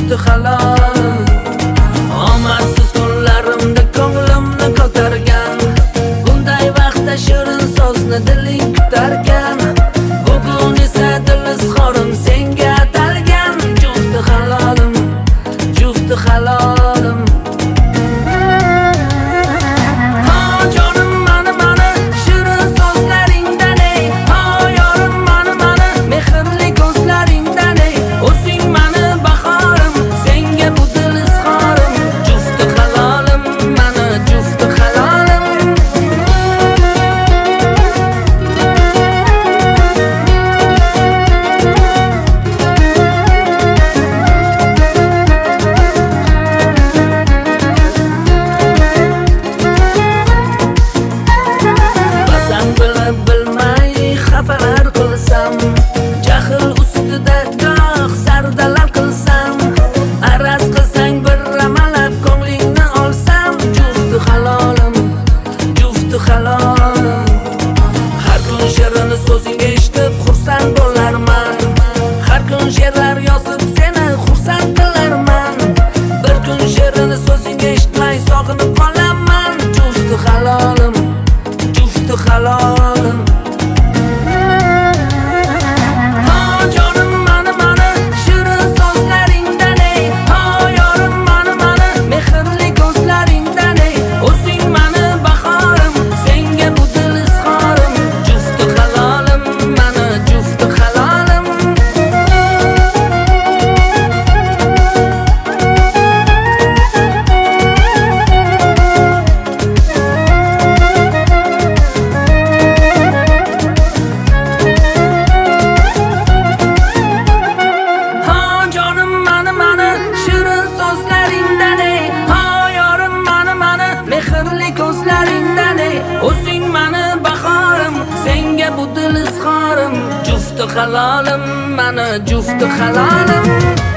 jufti halolim. Omadsiz kunlarimda ko'nglimni ko'targan, bunday vaqtda shirin so'zni diling kutarkan. Bugun esa dil izhorim senga atalgan, jufti halolim, jufti halolim. Jahl ustida goh sardalar qilsam, araz qilsang bir amalab ko'nglingni olsam, jufti halolim, jufti halolim. Har kun she'rini so'zingga eshitib xursand bo'larman, har kun she'rlar yozib seni xursand qilarman. Bir kun she'rini so'zingga eshitmay sog'inib qolaman, jufti halolim, jufti halolim. O'zing mani bahorim, senga bu dil izhorim, jufti halolim, mani jufti halolim.